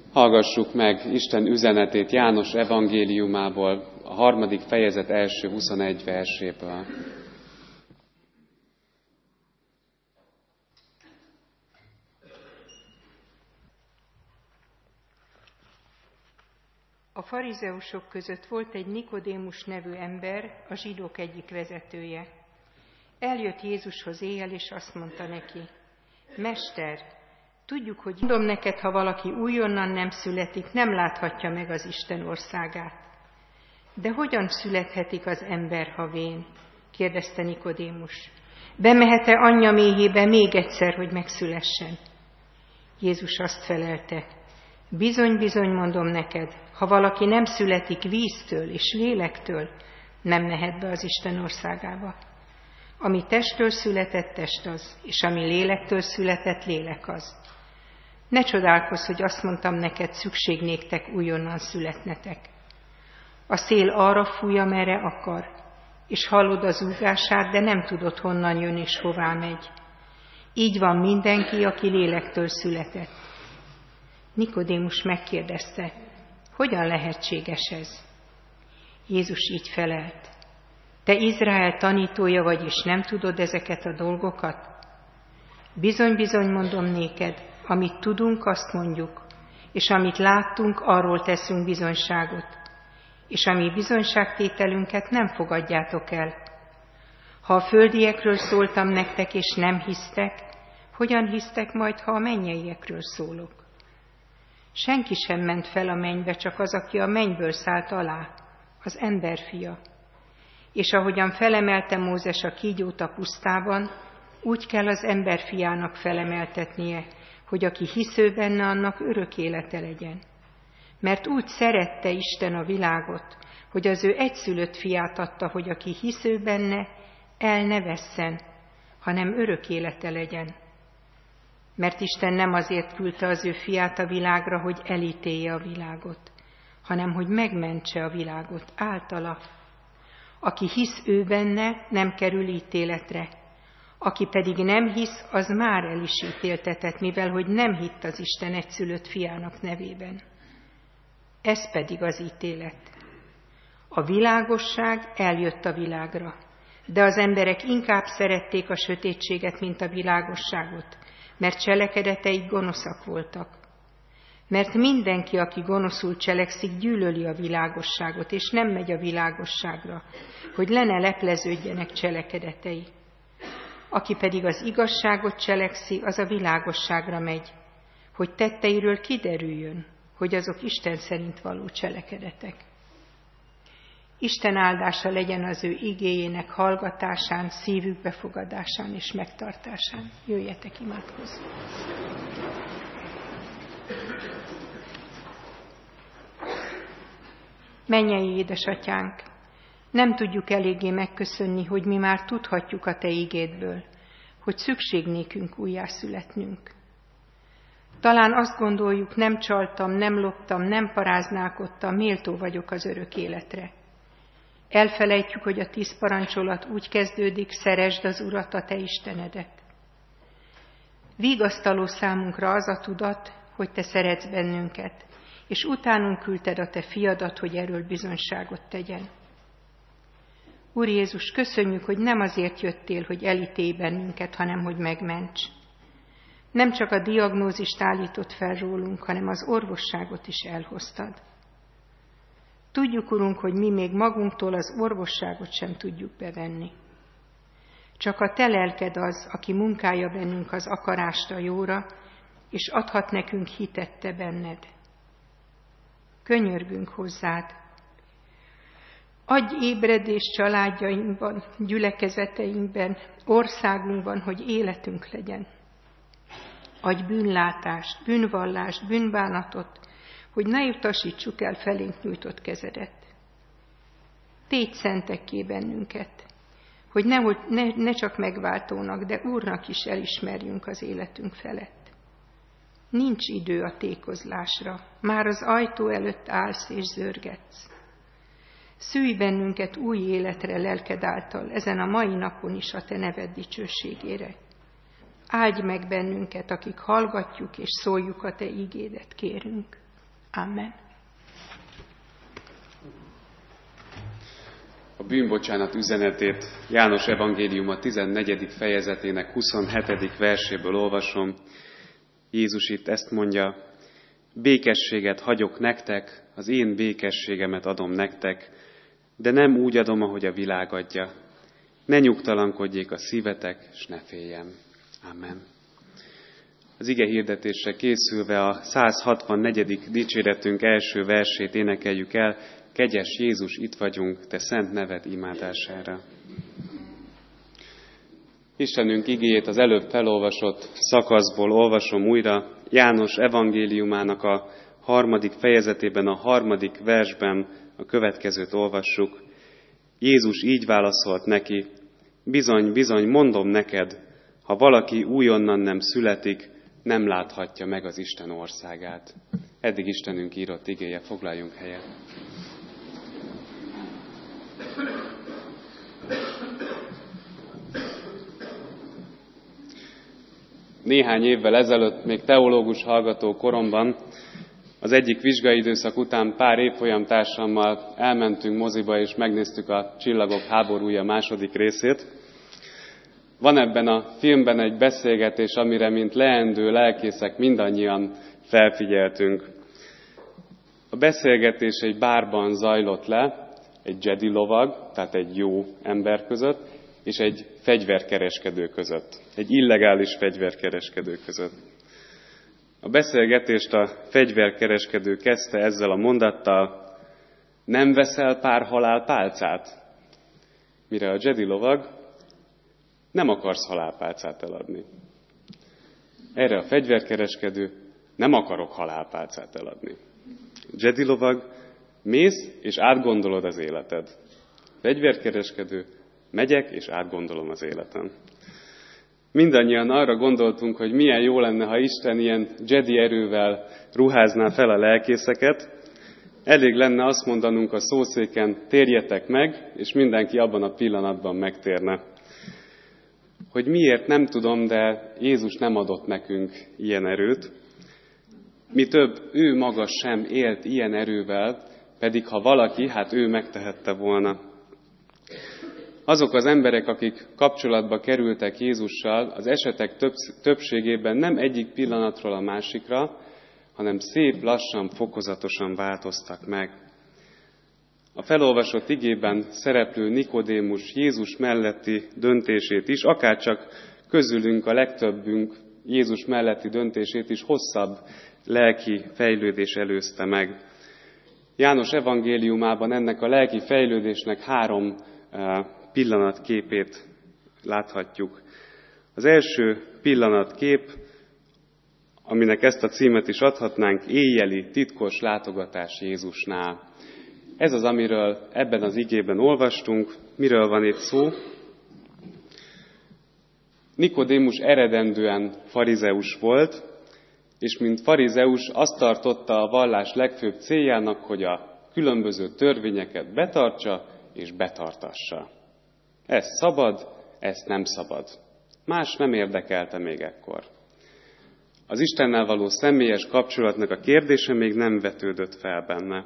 Hallgassuk meg Isten üzenetét János evangéliumából, a 3. fejezet első 21 verséből. A farizeusok között volt egy Nikodémus nevű ember, a zsidók egyik vezetője. Eljött Jézushoz éjjel, és azt mondta neki: Mester, tudjuk, hogy mondom neked, ha valaki újonnan nem születik, nem láthatja meg az Isten országát. De hogyan születhetik az ember, ha vén? Kérdezte Nikodémus. Bemehet-e anyja méhébe még egyszer, hogy megszülessen? Jézus azt felelte: Bizony, bizony mondom neked, ha valaki nem születik víztől és lélektől, nem mehet be az Isten országába. Ami testtől született, test az, és ami lélektől született, lélek az. Ne csodálkozz, hogy azt mondtam neked, szükség néktek újonnan születnetek. A szél arra fúj, amerre akar, és hallod az zúgását, de nem tudod, honnan jön és hová megy. Így van mindenki, aki lélektől született. Nikodémus megkérdezte: Hogyan lehetséges ez? Jézus így felelt: Te Izrael tanítója vagy, és nem tudod ezeket a dolgokat? Bizony, bizony mondom néked, amit tudunk, azt mondjuk, és amit láttunk, arról teszünk bizonyságot, és a mi bizonyságtételünket nem fogadjátok el. Ha a földiekről szóltam nektek, és nem hisztek, hogyan hisztek majd, ha a mennyeiekről szólok? Senki sem ment fel a mennybe, csak az, aki a mennyből szállt alá, az emberfia. És ahogyan felemelte Mózes a kígyót a pusztában, úgy kell az emberfiának felemeltetnie, hogy aki hisző benne, annak örök élete legyen. Mert úgy szerette Isten a világot, hogy az ő egyszülött fiát adta, hogy aki hisző benne, el ne vesszen, hanem örök élete legyen. Mert Isten nem azért küldte az ő fiát a világra, hogy elítélje a világot, hanem hogy megmentse a világot általa. Aki hisz ő benne, nem kerül ítéletre. Aki pedig nem hisz, az már el is ítéltetett, mivel hogy nem hitt az Isten egyszülött fiának nevében. Ez pedig az ítélet. A világosság eljött a világra, de az emberek inkább szerették a sötétséget, mint a világosságot, mert cselekedeteik gonoszak voltak. Mert mindenki, aki gonoszul cselekszik, gyűlöli a világosságot, és nem megy a világosságra, hogy le ne lepleződjenek cselekedetei. Aki pedig az igazságot cselekszi, az a világosságra megy, hogy tetteiről kiderüljön, hogy azok Isten szerint való cselekedetek. Isten áldása legyen az ő igéjének hallgatásán, szívük befogadásán és megtartásán. Jöjjetek, imádkozzunk! Mennyei édesatyánk, nem tudjuk eléggé megköszönni, hogy mi már tudhatjuk a Te igédből, hogy szükség nékünk újjászületnünk. Talán azt gondoljuk, nem csaltam, nem loptam, nem paráználkodtam, méltó vagyok az örök életre. Elfelejtjük, hogy a 10 parancsolat úgy kezdődik: szeresd az Urat, a te Istenedet. Vigasztaló számunkra az a tudat, hogy te szeretsz bennünket, és utánunk küldted a te fiadat, hogy erről bizonyságot tegyen. Úr Jézus, köszönjük, hogy nem azért jöttél, hogy elítélj bennünket, hanem hogy megments. Nem csak a diagnózist állított fel rólunk, hanem az orvosságot is elhoztad. Tudjuk, Urunk, hogy mi még magunktól az orvosságot sem tudjuk bevenni. Csak a te lelked az, aki munkálja bennünk az akarást a jóra, és adhat nekünk hitet te benned. Könyörgünk hozzád. Adj ébredést családjainkban, gyülekezeteinkben, országunkban, hogy életünk legyen. Adj bűnlátást, bűnvallást, bűnbánatot, hogy ne utasítsuk el felénk nyújtott kezedet. Tégy szentekké bennünket, hogy ne csak megváltónak, de Úrnak is elismerjünk az életünk felett. Nincs idő a tékozlásra, már az ajtó előtt állsz és zörgetsz. Szülj bennünket új életre lelked által, ezen a mai napon is a te neved dicsőségére. Áldj meg bennünket, akik hallgatjuk és szóljuk a te ígédet, kérünk. Amen. A bűnbocsánat üzenetét János evangéliuma 14. fejezetének 27. verséből olvasom. Jézus itt ezt mondja: békességet hagyok nektek, az én békességemet adom nektek, de nem úgy adom, ahogy a világ adja. Ne nyugtalankodjék a szívetek, s ne féljen. Amen. Az ige hirdetésre készülve a 164. dicséretünk első versét énekeljük el: Kegyes Jézus, itt vagyunk, te szent neved imádására. Istenünk igéjét az előbb felolvasott szakaszból olvasom újra. János evangéliumának a 3. fejezetében, a 3. versben a következőt olvassuk. Jézus így válaszolt neki: bizony, bizony, mondom neked, ha valaki újonnan nem születik, nem láthatja meg az Isten országát. Eddig Istenünk írott igéje, foglaljunk helyet. Néhány évvel ezelőtt, még teológus hallgató koromban, az egyik vizsgai időszak után pár évfolyamtársammal elmentünk moziba, és megnéztük a Csillagok háborúja második részét. Van ebben a filmben egy beszélgetés, amire mint leendő lelkészek mindannyian felfigyeltünk. A beszélgetés egy bárban zajlott le, egy Jedi lovag, tehát egy jó ember között, és egy fegyverkereskedő között, egy illegális fegyverkereskedő között. A beszélgetést a fegyverkereskedő kezdte ezzel a mondattal: nem veszel pár halálpálcát? Mire a Jedi lovag: nem akarsz halálpálcát eladni. Erre a fegyverkereskedő: nem akarok halálpálcát eladni. Jedi lovag: mész és átgondolod az életed. Fegyverkereskedő: megyek és átgondolom az életem. Mindannyian arra gondoltunk, hogy milyen jó lenne, ha Isten ilyen Jedi erővel ruházná fel a lelkészeket. Elég lenne azt mondanunk a szószéken: térjetek meg, és mindenki abban a pillanatban megtérne. Hogy miért, nem tudom, de Jézus nem adott nekünk ilyen erőt. Mi több, ő maga sem élt ilyen erővel, pedig ha valaki, hát ő megtehette volna. Azok az emberek, akik kapcsolatba kerültek Jézussal, az esetek többségében nem egyik pillanatról a másikra, hanem szép lassan, fokozatosan változtak meg. A felolvasott igében szereplő Nikodémus Jézus melletti döntését is, akárcsak közülünk a legtöbbünk Jézus melletti döntését is hosszabb lelki fejlődés előzte meg. János evangéliumában ennek a lelki fejlődésnek 3 pillanatképét láthatjuk. Az első pillanatkép, aminek ezt a címet is adhatnánk: éjjeli titkos látogatás Jézusnál. Ez az, amiről ebben az igében olvastunk. Miről van itt szó? Nikodémus eredendően farizeus volt, és mint farizeus azt tartotta a vallás legfőbb céljának, hogy a különböző törvényeket betartsa és betartassa. Ez szabad, ezt nem szabad. Más nem érdekelte még ekkor. Az Istennel való személyes kapcsolatnak a kérdése még nem vetődött fel benne.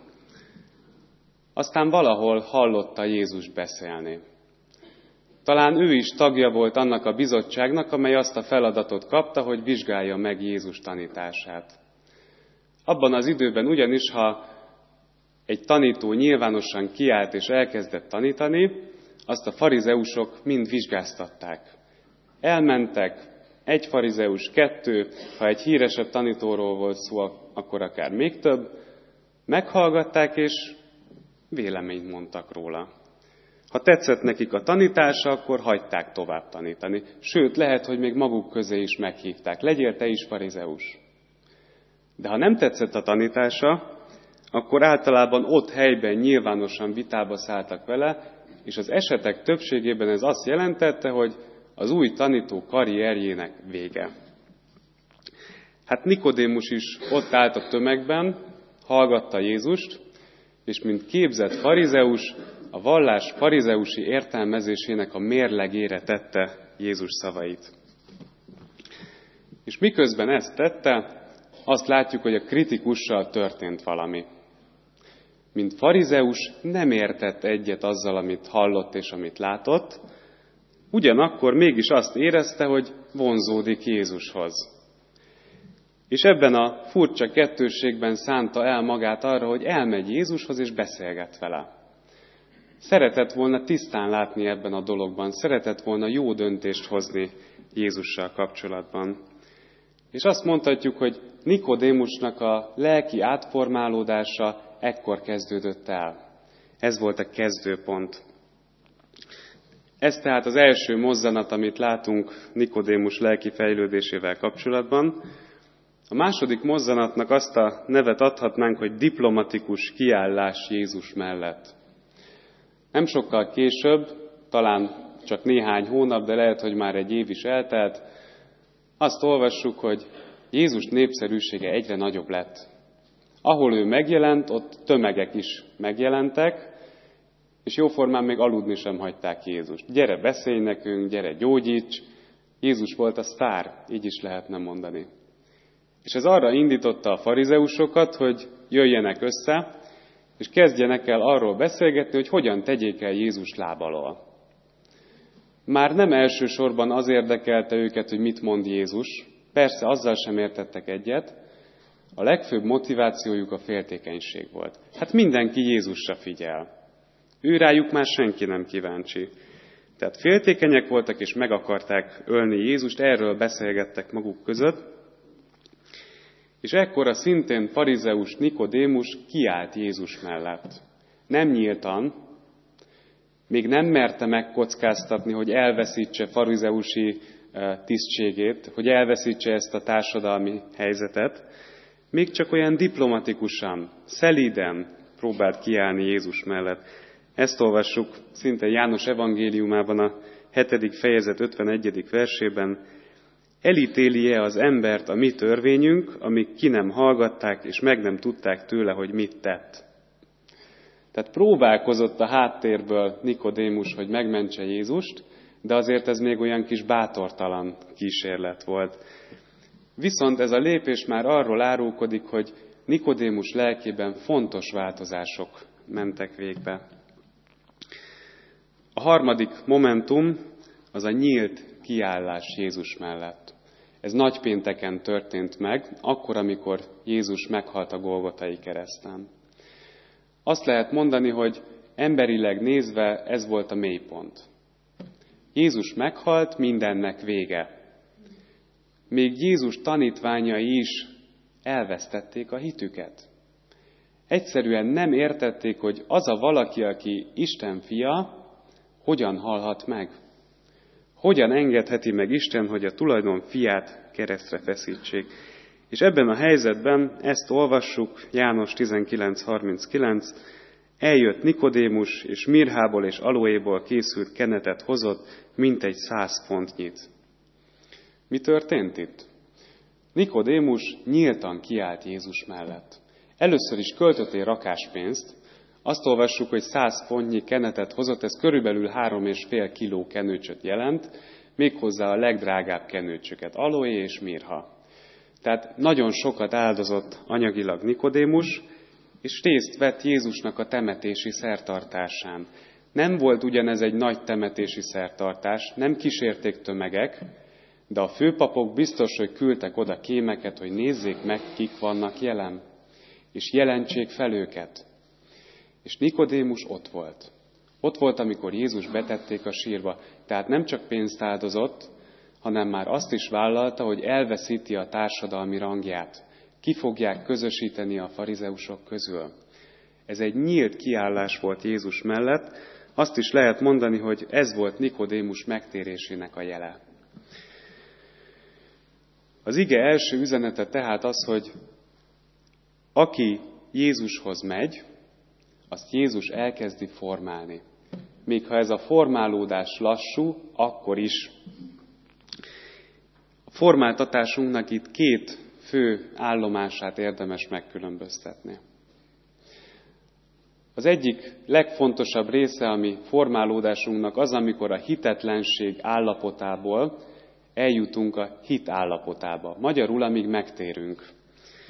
Aztán valahol hallotta Jézus beszélni. Talán ő is tagja volt annak a bizottságnak, amely azt a feladatot kapta, hogy vizsgálja meg Jézus tanítását. Abban az időben ugyanis, ha egy tanító nyilvánosan kiállt és elkezdett tanítani, azt a farizeusok mind vizsgáztatták. Elmentek, 1 farizeus, 2, ha egy híresebb tanítóról volt szó, akkor akár még több, meghallgatták és véleményt mondtak róla. Ha tetszett nekik a tanítása, akkor hagyták tovább tanítani. Sőt, lehet, hogy még maguk közé is meghívták: legyél te is farizeus. De ha nem tetszett a tanítása, akkor általában ott helyben nyilvánosan vitába szálltak vele, és az esetek többségében ez azt jelentette, hogy az új tanító karrierjének vége. Hát Nikodémus is ott állt a tömegben, hallgatta Jézust, és mint képzett farizeus, a vallás farizeusi értelmezésének a mérlegére tette Jézus szavait. És miközben ezt tette, azt látjuk, hogy a kritikussal történt valami. Mint farizeus nem értett egyet azzal, amit hallott és amit látott, ugyanakkor mégis azt érezte, hogy vonzódik Jézushoz. És ebben a furcsa kettősségben szánta el magát arra, hogy elmegy Jézushoz és beszélget vele. Szeretett volna tisztán látni ebben a dologban, szeretett volna jó döntést hozni Jézussal kapcsolatban. És azt mondhatjuk, hogy Nikodémusnak a lelki átformálódása ekkor kezdődött el. Ez volt a kezdőpont. Ez tehát az első mozzanat, amit látunk Nikodémus lelki fejlődésével kapcsolatban. A második mozzanatnak azt a nevet adhatnánk, hogy diplomatikus kiállás Jézus mellett. Nem sokkal később, talán csak néhány hónap, de lehet, hogy már egy év is eltelt, azt olvassuk, hogy Jézus népszerűsége egyre nagyobb lett. Ahol ő megjelent, ott tömegek is megjelentek, és jóformán még aludni sem hagyták Jézust. Gyere, beszélj nekünk, gyere, gyógyíts! Jézus volt a sztár, így is lehetne mondani. És ez arra indította a farizeusokat, hogy jöjjenek össze, és kezdjenek el arról beszélgetni, hogy hogyan tegyék el Jézus láb alól. Már nem elsősorban az érdekelte őket, hogy mit mond Jézus, persze azzal sem értettek egyet, a legfőbb motivációjuk a féltékenység volt. Hát mindenki Jézusra figyel. Őrájuk már senki nem kíváncsi. Tehát féltékenyek voltak, és meg akarták ölni Jézust, erről beszélgettek maguk között. És ekkor szintén farizeus Nikodémus kiállt Jézus mellett. Nem nyíltan, még nem merte megkockáztatni, hogy elveszítse farizeusi tisztségét, hogy elveszítse ezt a társadalmi helyzetet, még csak olyan diplomatikusan, szelíden próbált kiállni Jézus mellett. Ezt olvassuk szinte János evangéliumában a 7. fejezet 51. versében. Elítéli-e az embert a mi törvényünk, amíg ki nem hallgatták, és meg nem tudták tőle, hogy mit tett. Tehát próbálkozott a háttérből Nikodémus, hogy megmentse Jézust, de azért ez még olyan kis bátortalan kísérlet volt. Viszont ez a lépés már arról árulkodik, hogy Nikodémus lelkében fontos változások mentek végbe. A harmadik momentum az a nyílt kiállás Jézus mellett. Ez nagypénteken történt meg, akkor, amikor Jézus meghalt a Golgotai kereszten. Azt lehet mondani, hogy emberileg nézve ez volt a mélypont. Jézus meghalt, mindennek vége. Még Jézus tanítványai is elvesztették a hitüket. Egyszerűen nem értették, hogy az a valaki, aki Isten fia, hogyan halhat meg. Hogyan engedheti meg Isten, hogy a tulajdon fiát keresztre feszítsék. És ebben a helyzetben ezt olvassuk, János 19.39, eljött Nikodémus, és mirhából és aloéból készült kenetet hozott, mintegy 100 fontnyit. Mi történt itt? Nikodémus nyíltan kiállt Jézus mellett. Először is költött egy rakáspénzt, azt olvassuk, hogy 100 fontnyi kenetet hozott, ez körülbelül 3,5 kiló kenőcsöt jelent, méghozzá a legdrágább kenőcsöket, aloé és mirha. Tehát nagyon sokat áldozott anyagilag Nikodémus, és részt vett Jézusnak a temetési szertartásán. Nem volt ugyanez egy nagy temetési szertartás, nem kísérték tömegek, de a főpapok biztos, hogy küldtek oda kémeket, hogy nézzék meg, kik vannak jelen, és jelentsék fel őket. És Nikodémus ott volt. Ott volt, amikor Jézus betették a sírba. Tehát nem csak pénzt áldozott, hanem már azt is vállalta, hogy elveszíti a társadalmi rangját. Ki fogják közösíteni a farizeusok közül. Ez egy nyílt kiállás volt Jézus mellett. Azt is lehet mondani, hogy ez volt Nikodémus megtérésének a jele. Az ige első üzenete tehát az, hogy aki Jézushoz megy, azt Jézus elkezdi formálni. Még ha ez a formálódás lassú, akkor is. A formáltatásunknak itt 2 fő állomását érdemes megkülönböztetni. Az egyik legfontosabb része a mi formálódásunknak az, amikor a hitetlenség állapotából eljutunk a hit állapotába. Magyarul, amíg megtérünk.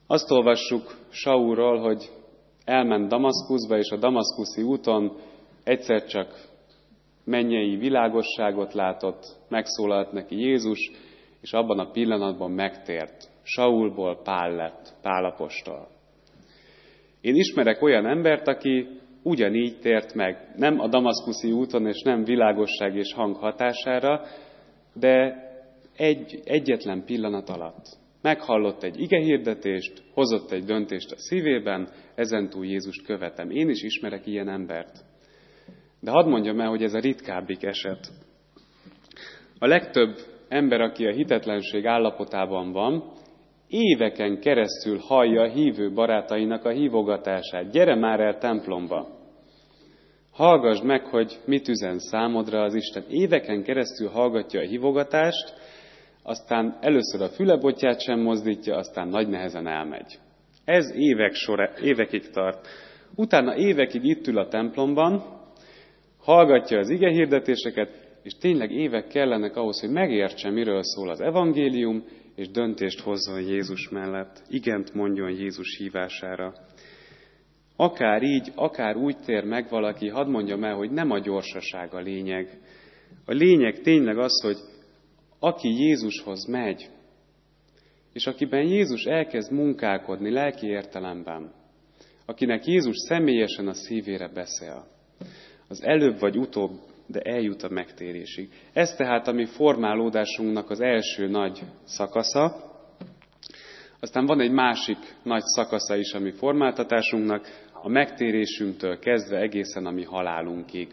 Azt olvassuk Saulról, hogy elment Damaszkuszba, és a damaszkuszi úton egyszer csak mennyei világosságot látott, megszólalt neki Jézus, és abban a pillanatban megtért. Saulból Pál lett, Pál apostol. Én ismerek olyan embert, aki ugyanígy tért meg, nem a damaszkuszi úton, és nem világosság és hang hatására, de egyetlen pillanat alatt. Meghallott egy igehirdetést, hozott egy döntést a szívében, ezentúl Jézust követem. Én is ismerek ilyen embert. De hadd mondjam el, hogy ez a ritkábbik eset. A legtöbb ember, aki a hitetlenség állapotában van, éveken keresztül hallja a hívő barátainak a hívogatását. Gyere már el templomba! Hallgassd meg, hogy mit üzen számodra az Isten. Éveken keresztül hallgatja a hívogatást, aztán először a fülebotját sem mozdítja, aztán nagy nehezen elmegy. Ez évekig tart. Utána évekig itt ül a templomban, hallgatja az igehirdetéseket, és tényleg évek kellenek ahhoz, hogy megértse, miről szól az evangélium, és döntést hozzon Jézus mellett. Igent mondjon Jézus hívására. Akár így, akár úgy tér meg valaki, hadd mondjam el, hogy nem a gyorsaság a lényeg. A lényeg tényleg az, hogy aki Jézushoz megy, és akiben Jézus elkezd munkálkodni lelki értelemben, akinek Jézus személyesen a szívére beszél, az előbb vagy utóbb, de eljut a megtérésig. Ez tehát a mi formálódásunknak az első nagy szakasza. Aztán van egy másik nagy szakasza is a mi formáltatásunknak, a megtérésünktől kezdve egészen a mi halálunkig.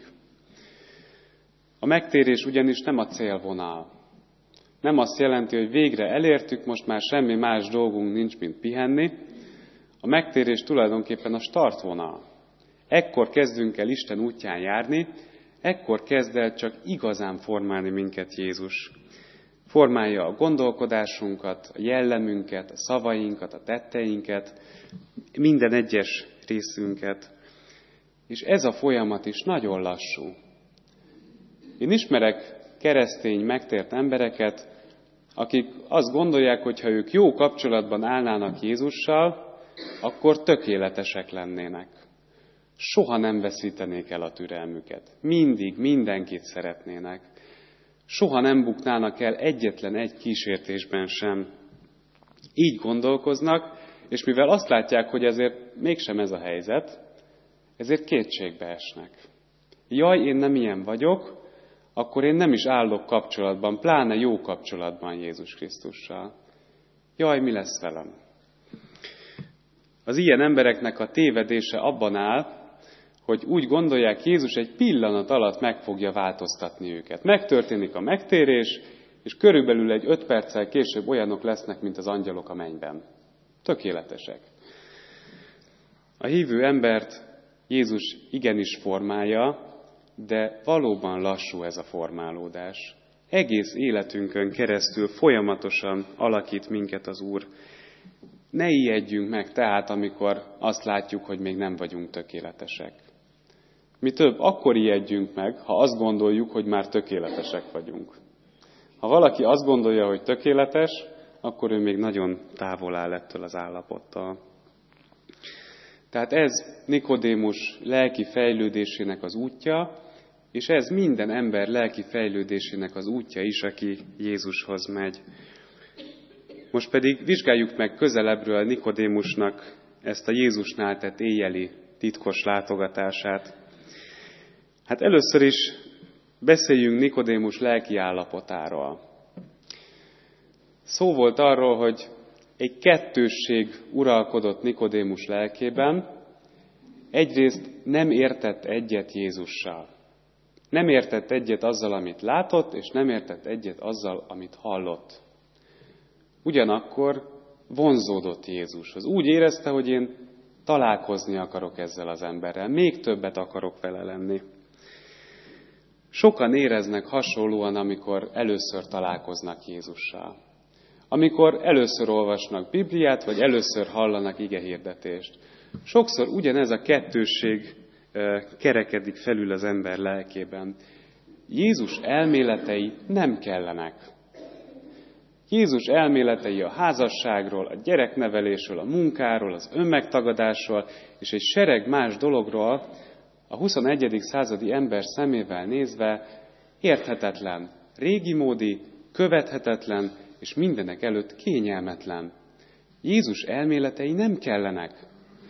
A megtérés ugyanis nem a célvonal. Nem azt jelenti, hogy végre elértük, most már semmi más dolgunk nincs, mint pihenni. A megtérés tulajdonképpen a startvonal. Ekkor kezdünk el Isten útján járni, ekkor kezd el csak igazán formálni minket Jézus. Formálja a gondolkodásunkat, a jellemünket, a szavainkat, a tetteinket, minden egyes részünket. És ez a folyamat is nagyon lassú. Én ismerek keresztény, megtért embereket, akik azt gondolják, hogy ha ők jó kapcsolatban állnának Jézussal, akkor tökéletesek lennének. Soha nem veszítenék el a türelmüket. Mindig mindenkit szeretnének. Soha nem buknának el egyetlen egy kísértésben sem. Így gondolkoznak, és mivel azt látják, hogy ezért mégsem ez a helyzet, ezért kétségbe esnek. Jaj, én nem ilyen vagyok, akkor én nem is állok kapcsolatban, pláne jó kapcsolatban Jézus Krisztussal. Jaj, mi lesz velem? Az ilyen embereknek a tévedése abban áll, hogy úgy gondolják, Jézus egy pillanat alatt meg fogja változtatni őket. Megtörténik a megtérés, és körülbelül egy 5 perccel később olyanok lesznek, mint az angyalok a mennyben. Tökéletesek. A hívő embert Jézus igenis formálja, de valóban lassú ez a formálódás. Egész életünkön keresztül folyamatosan alakít minket az Úr. Ne ijedjünk meg tehát, amikor azt látjuk, hogy még nem vagyunk tökéletesek. Mi több, akkor ijedjünk meg, ha azt gondoljuk, hogy már tökéletesek vagyunk. Ha valaki azt gondolja, hogy tökéletes, akkor ő még nagyon távol áll ettől az állapottal. Tehát ez Nikodémus lelki fejlődésének az útja, és ez minden ember lelki fejlődésének az útja is, aki Jézushoz megy. Most pedig vizsgáljuk meg közelebbről Nikodémusnak ezt a Jézusnál tett éjjeli titkos látogatását. Hát először is beszéljünk Nikodémus lelki állapotáról. Szó volt arról, hogy egy kettősség uralkodott Nikodémus lelkében. Egyrészt nem értett egyet Jézussal. Nem értett egyet azzal, amit látott, és nem értett egyet azzal, amit hallott. Ugyanakkor vonzódott Jézushoz. Úgy érezte, hogy én találkozni akarok ezzel az emberrel, még többet akarok vele lenni. Sokan éreznek hasonlóan, amikor először találkoznak Jézussal. Amikor először olvasnak Bibliát, vagy először hallanak igehirdetést. Sokszor ugyanez a kettősség kerekedik felül az ember lelkében. Jézus elméletei nem kellenek. Jézus elméletei a házasságról, a gyereknevelésről, a munkáról, az önmegtagadásról és egy sereg más dologról a 21. századi ember szemével nézve érthetetlen, régimódi, követhetetlen és mindenek előtt kényelmetlen. Jézus elméletei nem kellenek.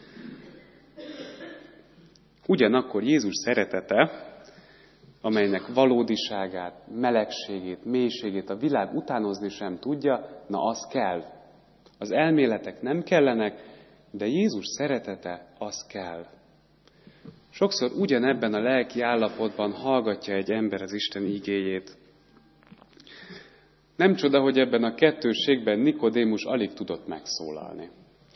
Ugyanakkor Jézus szeretete, amelynek valódiságát, melegségét, mélységét a világ utánozni sem tudja, na az kell. Az elméletek nem kellenek, de Jézus szeretete az kell. Sokszor ugyanebben a lelki állapotban hallgatja egy ember az Isten igéjét. Nem csoda, hogy ebben a kettősségben Nikodémus alig tudott megszólalni.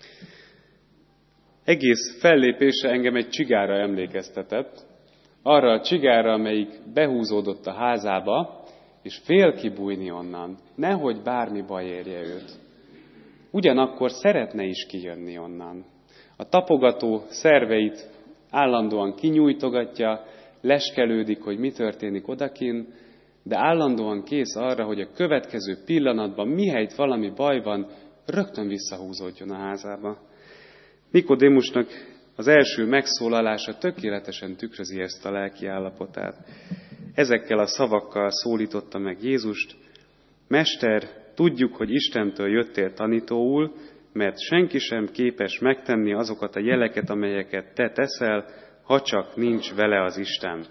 Egész fellépése engem egy csigára emlékeztetett, arra a csigára, amelyik behúzódott a házába, és fél kibújni onnan, nehogy bármi baj érje őt. Ugyanakkor szeretne is kijönni onnan. A tapogató szerveit állandóan kinyújtogatja, leskelődik, hogy mi történik odakin, de állandóan kész arra, hogy a következő pillanatban, mihelyt valami baj van, rögtön visszahúzódjon a házába. Nikodémusnak az első megszólalása tökéletesen tükrözi ezt a lelki állapotát. Ezekkel a szavakkal szólította meg Jézust: Mester, tudjuk, hogy Istentől jöttél tanítóul, mert senki sem képes megtenni azokat a jeleket, amelyeket te teszel, ha csak nincs vele az Isten.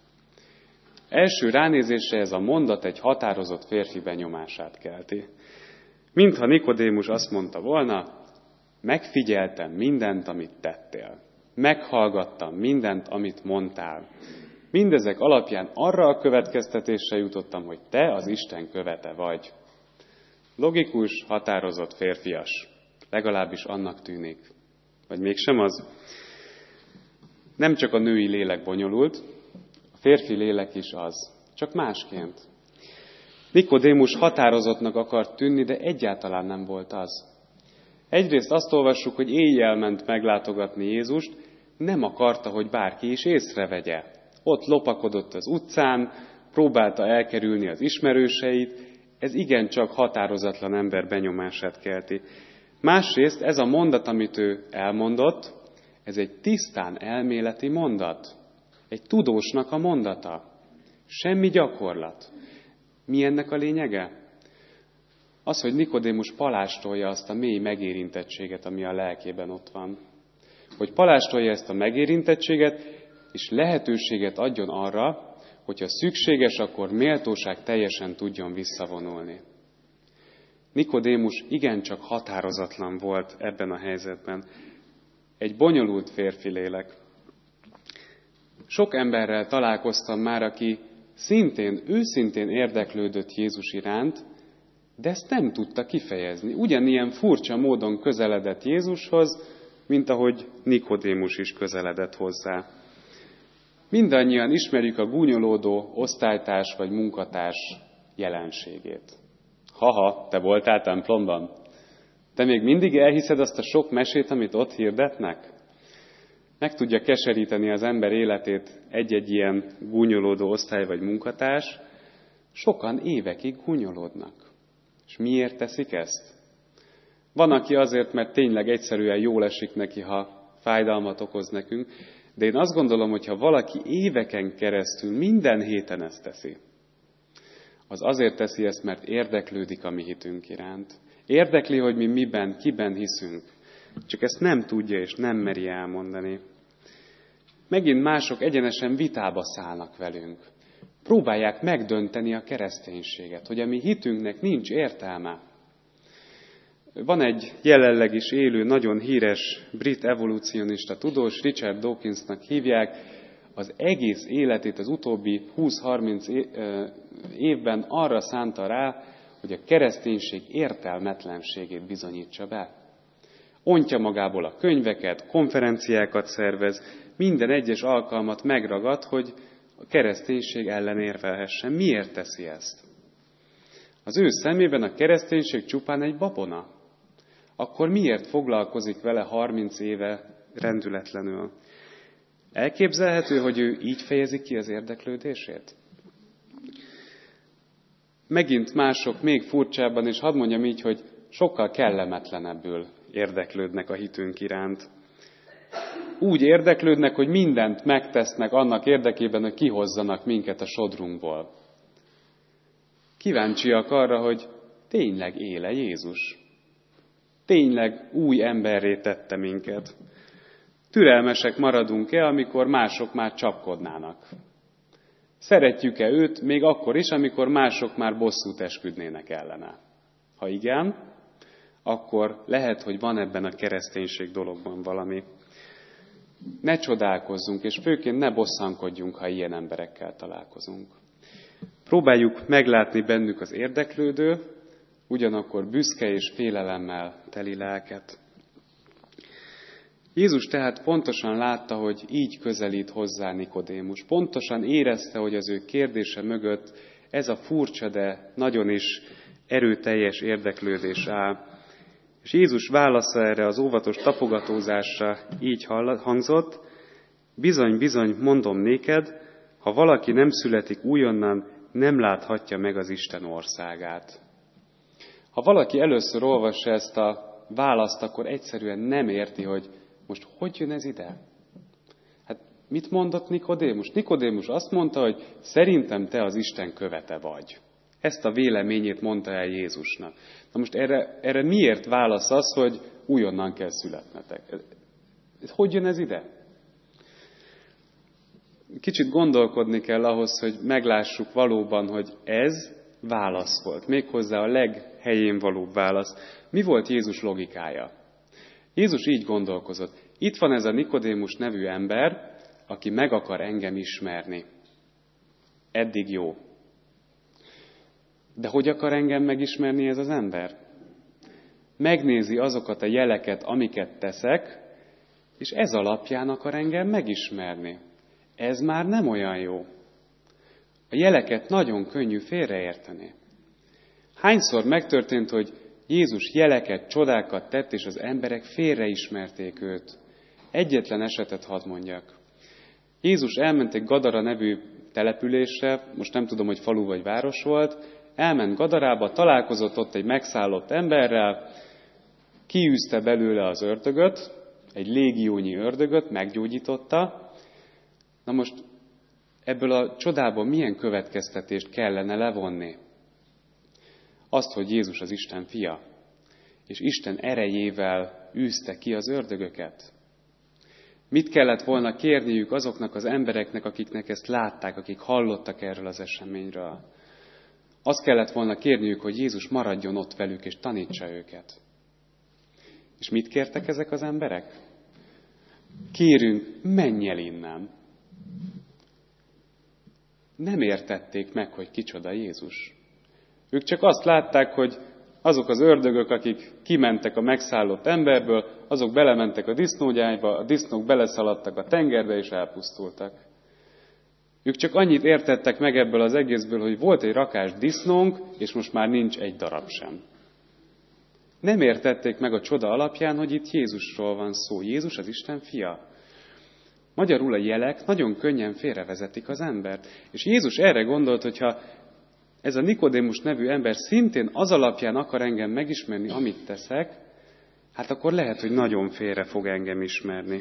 Első ránézésre ez a mondat egy határozott férfi benyomását kelti. Mintha Nikodémus azt mondta volna: megfigyeltem mindent, amit tettél. Meghallgattam mindent, amit mondtál. Mindezek alapján arra a következtetésre jutottam, hogy te az Isten követe vagy. Logikus, határozott férfias. Legalábbis annak tűnik. Vagy mégsem az? Nem csak a női lélek bonyolult, a férfi lélek is az. Csak másként. Nikodémus határozottnak akart tűnni, de egyáltalán nem volt az. Egyrészt azt olvassuk, hogy éjjel ment meglátogatni Jézust, nem akarta, hogy bárki is észrevegye. Ott lopakodott az utcán, próbálta elkerülni az ismerőseit, ez igencsak határozatlan ember benyomását kelti. Másrészt ez a mondat, amit ő elmondott, ez egy tisztán elméleti mondat. Egy tudósnak a mondata. Semmi gyakorlat. Mi ennek a lényege? Az, hogy Nikodémus palástolja azt a mély megérintettséget, ami a lelkében ott van. Hogy palástolja ezt a megérintettséget, és lehetőséget adjon arra, hogyha szükséges, akkor méltóság teljesen tudjon visszavonulni. Nikodémus igencsak határozatlan volt ebben a helyzetben. Egy bonyolult férfi lélek. Sok emberrel találkoztam már, aki őszintén érdeklődött Jézus iránt, de ezt nem tudta kifejezni. Ugyanilyen furcsa módon közeledett Jézushoz, mint ahogy Nikodémus is közeledett hozzá. Mindannyian ismerjük a gúnyolódó osztálytárs vagy munkatárs jelenségét. Haha, te voltál templomban? Te még mindig elhiszed azt a sok mesét, amit ott hirdetnek? Meg tudja keseríteni az ember életét egy-egy ilyen gúnyolódó osztály vagy munkatárs. Sokan évekig gúnyolódnak. És miért teszik ezt? Van, aki azért, mert tényleg egyszerűen jól esik neki, ha fájdalmat okoz nekünk, de én azt gondolom, hogy ha valaki éveken keresztül minden héten ezt teszi, az azért teszi ezt, mert érdeklődik a mi hitünk iránt. Érdekli, hogy mi miben, kiben hiszünk. Csak ezt nem tudja és nem meri elmondani. Megint mások egyenesen vitába szállnak velünk. Próbálják megdönteni a kereszténységet, hogy a mi hitünknek nincs értelme. Van egy jelenleg is élő, nagyon híres brit evolúcionista tudós, Richard Dawkinsnak hívják, az egész életét az utóbbi 20-30 évben arra szánta rá, hogy a kereszténység értelmetlenségét bizonyítsa be. Ontja magából a könyveket, konferenciákat szervez, minden egyes alkalmat megragad, hogy a kereszténység ellen érvelhessen. Miért teszi ezt? Az ő szemében a kereszténység csupán egy babona. Akkor miért foglalkozik vele 30 éve rendületlenül? Elképzelhető, hogy ő így fejezi ki az érdeklődését? megint mások még furcsábban, és hadd mondjam így, hogy sokkal kellemetlenebbül érdeklődnek a hitünk iránt. Úgy érdeklődnek, hogy mindent megtesznek annak érdekében, hogy kihozzanak minket a sodrunkból. Kíváncsiak arra, hogy tényleg él-e Jézus? Tényleg új emberré tette minket? Türelmesek maradunk-e, amikor mások már csapkodnának? Szeretjük-e őt még akkor is, amikor mások már bosszút esküdnének ellene? Ha igen, akkor lehet, hogy van ebben a kereszténység dologban valami. Ne csodálkozzunk, és főként ne bosszankodjunk, ha ilyen emberekkel találkozunk. Próbáljuk meglátni bennük az érdeklődő, ugyanakkor büszke és félelemmel teli lelket. Jézus tehát pontosan látta, hogy így közelít hozzá Nikodémus. Pontosan érezte, hogy az ő kérdése mögött ez a furcsa, de nagyon is erőteljes érdeklődés áll. És Jézus válasza erre az óvatos tapogatózásra így hangzott: bizony, bizony, mondom néked, ha valaki nem születik újonnan, nem láthatja meg az Isten országát. Ha valaki először olvassa ezt a választ, akkor egyszerűen nem érti, hogy most hogy jön ez ide? Hát mit mondott Nikodémus? Nikodémus azt mondta, hogy szerintem te az Isten követe vagy. Ezt a véleményét mondta el Jézusnak. Na most erre miért válasz az, hogy újonnan kell születnetek? Hogy jön ez ide? Kicsit gondolkodni kell ahhoz, hogy meglássuk valóban, hogy ez válasz volt. Méghozzá a leghelyén valóbb válasz. Mi volt Jézus logikája? Jézus így gondolkozott. Itt van ez a Nikodémus nevű ember, aki meg akar engem ismerni. Eddig jó. De hogy akar engem megismerni ez az ember? Megnézi azokat a jeleket, amiket teszek, és ez alapján akar engem megismerni. Ez már nem olyan jó. A jeleket nagyon könnyű félreérteni. Hányszor megtörtént, hogy Jézus jeleket, csodákat tett, és az emberek félreismerték őt? Egyetlen esetet hadd mondjak. Jézus elment egy Gadara nevű településre, most nem tudom, hogy falu vagy város volt, elment Gadarába, találkozott ott egy megszállott emberrel, kiűzte belőle az ördögöt, egy légiónyi ördögöt, meggyógyította. Na most ebből a csodából milyen következtetést kellene levonni? Azt, hogy Jézus az Isten fia, és Isten erejével űzte ki az ördögöket. Mit kellett volna kérniük azoknak az embereknek, akiknek ezt látták, akik hallottak erről az eseményről? Azt kellett volna kérniük, hogy Jézus maradjon ott velük, és tanítsa őket. És mit kértek ezek az emberek? Kérünk, menj el innen. Nem értették meg, hogy kicsoda Jézus. Ők csak azt látták, hogy azok az ördögök, akik kimentek a megszállott emberből, azok belementek a disznógyájba, a disznók beleszaladtak a tengerbe és elpusztultak. Ők csak annyit értettek meg ebből az egészből, hogy volt egy rakás disznónk, és most már nincs egy darab sem. Nem értették meg a csoda alapján, hogy itt Jézusról van szó. Jézus az Isten fia. Magyarul a jelek nagyon könnyen félrevezetik az embert. És Jézus erre gondolt, hogyha ez a Nikodémus nevű ember szintén az alapján akar engem megismerni, amit teszek, hát akkor lehet, hogy nagyon félre fog engem ismerni.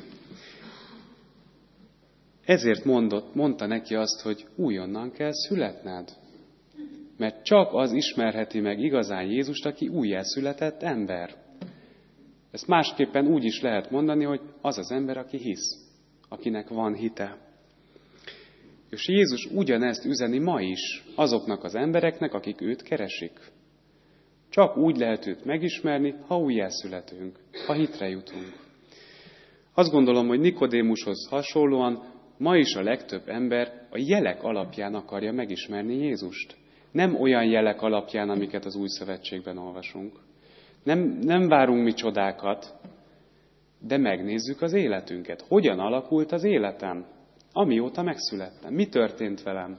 Ezért mondta neki azt, hogy újonnan kell születned. Mert csak az ismerheti meg igazán Jézust, aki újjászületett ember. Ezt másképpen úgy is lehet mondani, hogy az az ember, aki hisz, akinek van hite. És Jézus ugyanezt üzeni ma is azoknak az embereknek, akik őt keresik. Csak úgy lehet őt megismerni, ha újjászületünk, ha hitre jutunk. Azt gondolom, hogy Nikodémushoz hasonlóan ma is a legtöbb ember a jelek alapján akarja megismerni Jézust. Nem olyan jelek alapján, amiket az Új Szövetségben olvasunk. Nem várunk mi csodákat, de megnézzük az életünket. Hogyan alakult az életem, amióta megszülettem? Mi történt velem?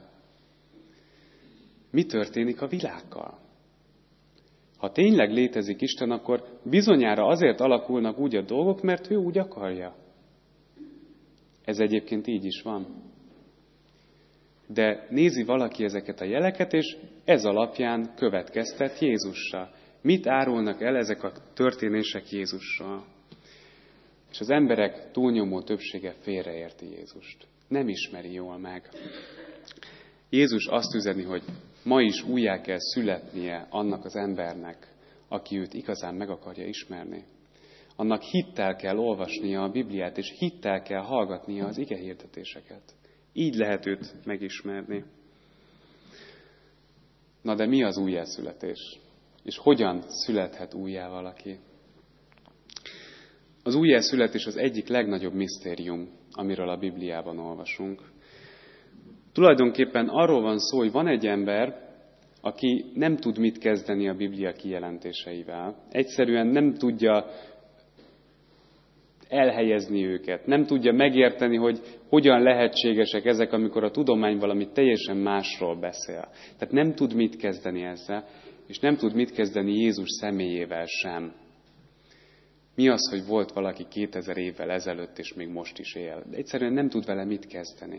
Mi történik a világgal? Ha tényleg létezik Isten, akkor bizonyára azért alakulnak úgy a dolgok, mert ő úgy akarja. Ez egyébként így is van. De nézi valaki ezeket a jeleket, és ez alapján következtet Jézusra. Mit árulnak el ezek a történések Jézusról? És az emberek túlnyomó többsége félreérti Jézust. Nem ismeri jól meg. Jézus azt üzeni, hogy ma is újjá kell születnie annak az embernek, aki őt igazán meg akarja ismerni. Annak hittel kell olvasnia a Bibliát, és hittel kell hallgatnia az igehirdetéseket. Így lehet őt megismerni. Na de mi az újjászületés? És hogyan születhet újjá valaki? Az újjászületés az egyik legnagyobb misztérium, amiről a Bibliában olvasunk. Tulajdonképpen arról van szó, hogy van egy ember, aki nem tud mit kezdeni a Biblia kijelentéseivel. Egyszerűen nem tudja elhelyezni őket, nem tudja megérteni, hogy hogyan lehetségesek ezek, amikor a tudomány valami teljesen másról beszél. Tehát nem tud mit kezdeni ezzel, és nem tud mit kezdeni Jézus személyével sem. Mi az, hogy volt valaki 2000 évvel ezelőtt, és még most is él? De egyszerűen nem tud vele mit kezdeni.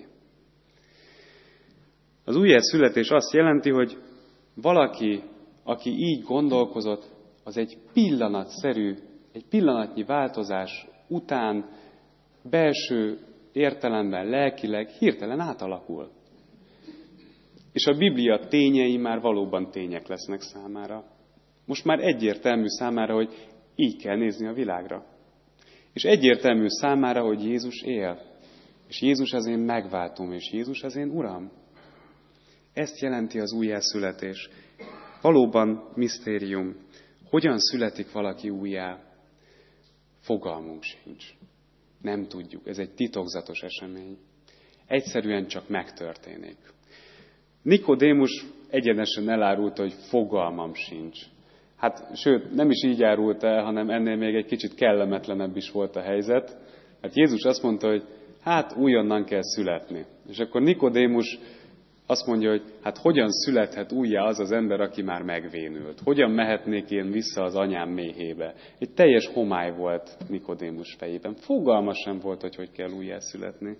Az újjászületés azt jelenti, hogy valaki, aki így gondolkozott, az egy pillanatnyi változás után belső értelemben, lelkileg hirtelen átalakul. És a Biblia tényei már valóban tények lesznek számára. Most már egyértelmű számára, hogy így kell nézni a világra. És egyértelmű számára, hogy Jézus él. És Jézus az én megváltom, és Jézus az én Uram. Ezt jelenti az újjászületés. Valóban misztérium. Hogyan születik valaki újjá? Fogalmunk sincs. Nem tudjuk. Ez egy titokzatos esemény. Egyszerűen csak megtörténik. Nikodémus egyenesen elárulta, hogy fogalmam sincs. Sőt, nem is így árult el, hanem ennél még egy kicsit kellemetlenebb is volt a helyzet. Jézus azt mondta, hogy újonnan kell születni. És akkor Nikodémus azt mondja, hogy hogyan születhet újjá az az ember, aki már megvénült? Hogyan mehetnék én vissza az anyám méhébe? Egy teljes homály volt Nikodémus fejében. Fogalma sem volt, hogy kell újjá születni.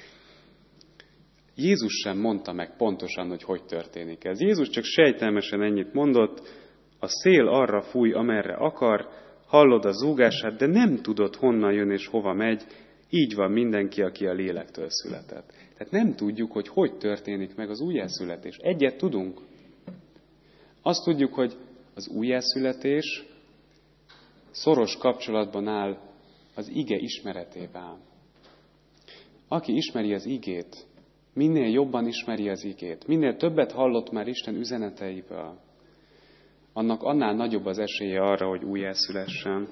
Jézus sem mondta meg pontosan, hogy történik ez. Jézus csak sejtelmesen ennyit mondott, a szél arra fúj, amerre akar, hallod a zúgását, de nem tudod, honnan jön és hova megy, így van mindenki, aki a lélektől született. Tehát nem tudjuk, hogy történik meg az újjászületés. Egyet tudunk. Azt tudjuk, hogy az újjászületés szoros kapcsolatban áll az ige ismeretével. Aki ismeri az igét, minél jobban ismeri az igét, minél többet hallott már Isten üzeneteiből, annak annál nagyobb az esélye arra, hogy újjászülessen.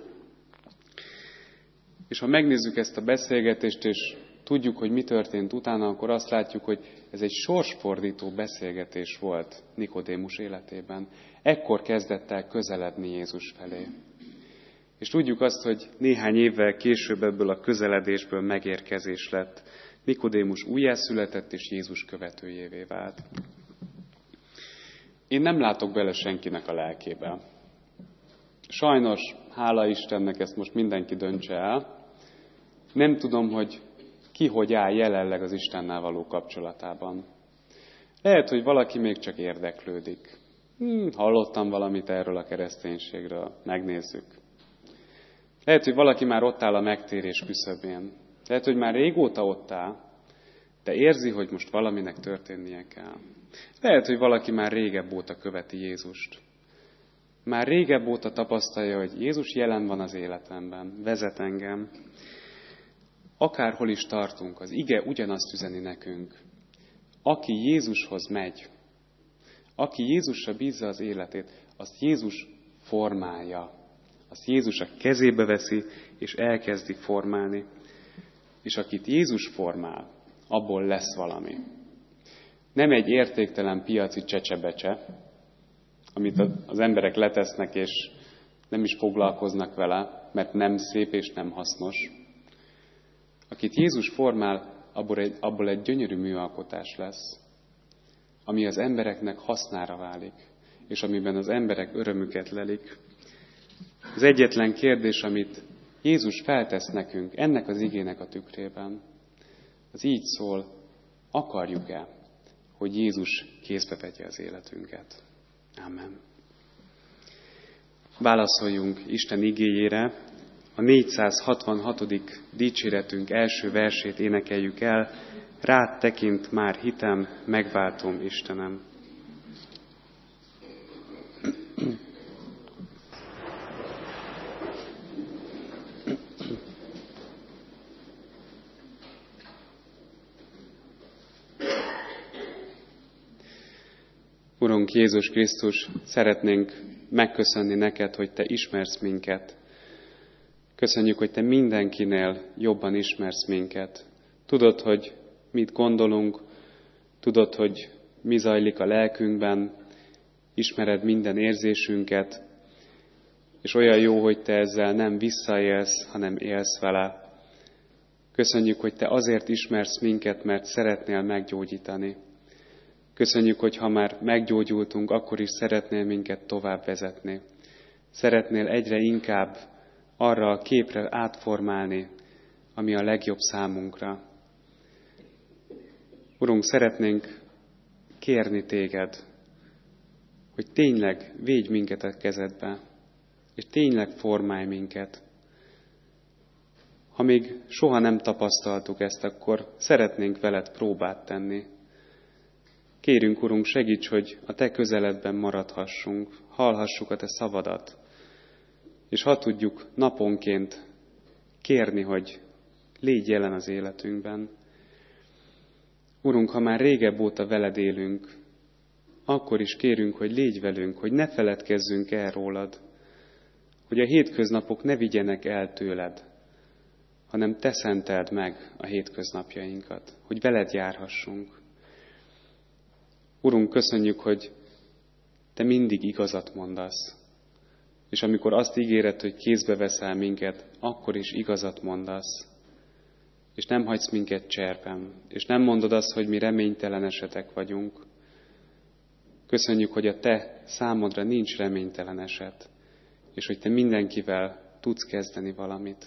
És ha megnézzük ezt a beszélgetést, és tudjuk, hogy mi történt utána, akkor azt látjuk, hogy ez egy sorsfordító beszélgetés volt Nikodémus életében. Ekkor kezdett el közeledni Jézus felé. És tudjuk azt, hogy néhány évvel később ebből a közeledésből megérkezés lett. Nikodémus újjászületett, és Jézus követőjévé vált. Én nem látok bele senkinek a lelkébe. Sajnos, hála Istennek, ezt most mindenki döntse el. Nem tudom, hogy ki hogy áll jelenleg az Istennel való kapcsolatában. Lehet, hogy valaki még csak érdeklődik. Hallottam valamit erről a kereszténységről, megnézzük. Lehet, hogy valaki már ott áll a megtérés küszöbén. Lehet, hogy már régóta ott áll, de érzi, hogy most valaminek történnie kell. Lehet, hogy valaki már régebb óta követi Jézust. Már régebb óta tapasztalja, hogy Jézus jelen van az életemben, vezet engem. Akárhol is tartunk, az ige ugyanazt üzeni nekünk. Aki Jézushoz megy, aki Jézusra bízza az életét, azt Jézus formálja. Azt Jézus a kezébe veszi, és elkezdi formálni. És akit Jézus formál, abból lesz valami. Nem egy értéktelen piaci csecsebecse, amit az emberek letesznek, és nem is foglalkoznak vele, mert nem szép és nem hasznos. Akit Jézus formál, abból egy gyönyörű műalkotás lesz, ami az embereknek hasznára válik, és amiben az emberek örömüket lelik. Az egyetlen kérdés, amit Jézus feltesz nekünk ennek az igének a tükrében, az így szól, akarjuk-e, hogy Jézus kézbe vegye az életünket. Amen. Válaszoljunk Isten igéjére. A 466. dicséretünk első versét énekeljük el. Rád tekint már hitem, megváltom Istenem. Urunk Jézus Krisztus, szeretnénk megköszönni neked, hogy te ismersz minket. Köszönjük, hogy te mindenkinél jobban ismersz minket. Tudod, hogy mit gondolunk, tudod, hogy mi zajlik a lelkünkben, ismered minden érzésünket, és olyan jó, hogy te ezzel nem visszaélsz, hanem élsz vele. Köszönjük, hogy te azért ismersz minket, mert szeretnél meggyógyítani. Köszönjük, hogy ha már meggyógyultunk, akkor is szeretnél minket tovább vezetni. Szeretnél egyre inkább arra a képre átformálni, ami a legjobb számunkra. Urunk, szeretnénk kérni téged, hogy tényleg védj minket a kezedbe, és tényleg formálj minket. Ha még soha nem tapasztaltuk ezt, akkor szeretnénk veled próbát tenni. Kérünk, Urunk, segíts, hogy a te közeledben maradhassunk, hallhassuk a te szavadat, és ha tudjuk naponként kérni, hogy légy jelen az életünkben. Urunk, ha már régebb óta veled élünk, akkor is kérünk, hogy légy velünk, hogy ne feledkezzünk el rólad, hogy a hétköznapok ne vigyenek el tőled, hanem te szenteld meg a hétköznapjainkat, hogy veled járhassunk. Urunk, köszönjük, hogy te mindig igazat mondasz, és amikor azt ígéred, hogy kézbe veszel minket, akkor is igazat mondasz, és nem hagysz minket cserben, és nem mondod azt, hogy mi reménytelen esetek vagyunk. Köszönjük, hogy a te számodra nincs reménytelen eset, és hogy te mindenkivel tudsz kezdeni valamit.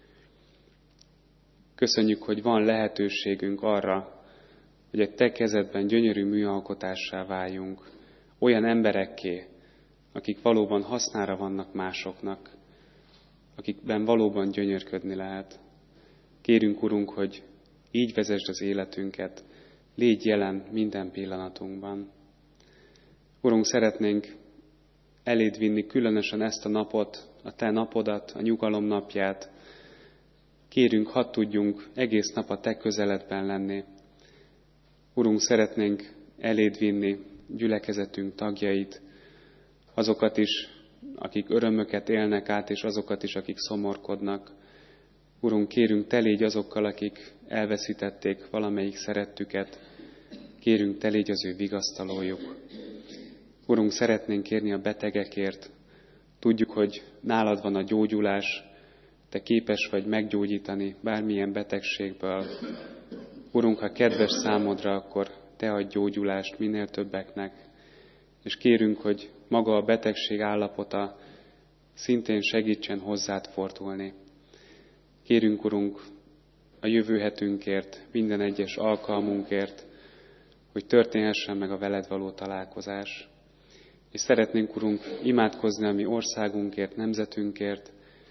Köszönjük, hogy van lehetőségünk arra, hogy a te kezedben gyönyörű műalkotássá váljunk, olyan emberekké, akik valóban hasznára vannak másoknak, akikben valóban gyönyörködni lehet. Kérünk, Urunk, hogy így vezesd az életünket, légy jelen minden pillanatunkban. Urunk, szeretnénk eléd vinni különösen ezt a napot, a te napodat, a nyugalom napját. Kérünk, hadd tudjunk egész nap a te közeledben lenni. Urunk, szeretnénk eléd vinni gyülekezetünk tagjait, azokat is, akik örömöket élnek át, és azokat is, akik szomorkodnak. Urunk, kérünk, te légy azokkal, akik elveszítették valamelyik szerettüket. Kérünk, te légy az ő vigasztalójuk. Urunk, szeretnénk kérni a betegekért. Tudjuk, hogy nálad van a gyógyulás, te képes vagy meggyógyítani bármilyen betegségből. Urunk, ha kedves számodra, akkor te adj gyógyulást minél többeknek. És kérünk, hogy maga a betegség állapota szintén segítsen hozzád fordulni. Kérünk, Urunk, a jövő hetünkért, minden egyes alkalmunkért, hogy történhessen meg a veled való találkozás. És szeretnénk, Urunk, imádkozni a mi országunkért, nemzetünkért.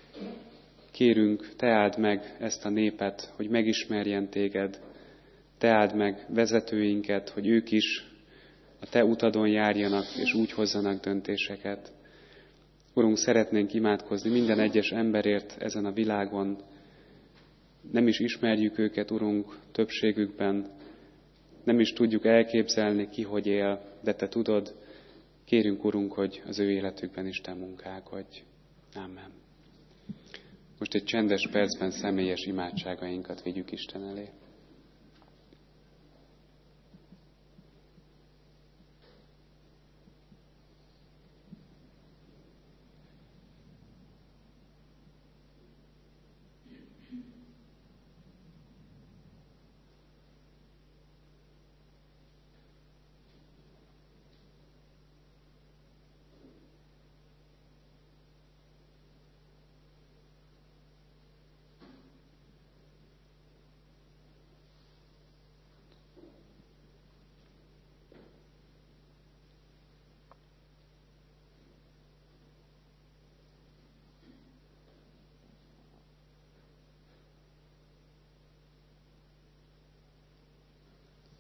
Kérünk, te áld meg ezt a népet, hogy megismerjen téged. Te áld meg vezetőinket, hogy ők is a te utadon járjanak, és úgy hozzanak döntéseket. Urunk, szeretnénk imádkozni minden egyes emberért ezen a világon. Nem is ismerjük őket, Urunk, többségükben. Nem is tudjuk elképzelni, ki hogy él, de te tudod. Kérünk, Urunk, hogy az ő életükben is te munkálkodj. Amen. Most egy csendes percben személyes imádságainkat vigyük Isten elé.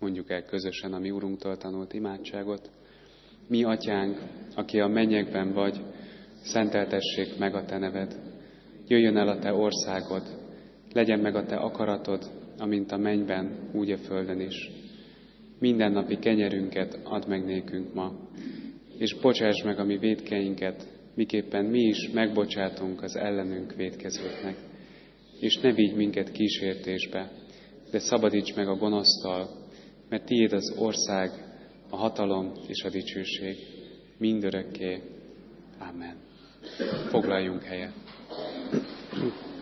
mondjuk el közösen a mi Urunktól tanult imádságot. Mi Atyánk, aki a mennyekben vagy, szenteltessék meg a Te neved. Jöjjön el a Te országod, legyen meg a Te akaratod, amint a mennyben, úgy a földön is. Mindennapi kenyerünket add meg nékünk ma, és bocsáss meg a mi vétkeinket, miképpen mi is megbocsátunk az ellenünk vétkezőknek. És ne vigy minket kísértésbe, de szabadíts meg a gonosztól, mert tiéd az ország, a hatalom és a dicsőség mindörökké. Amen. Foglaljunk helyet.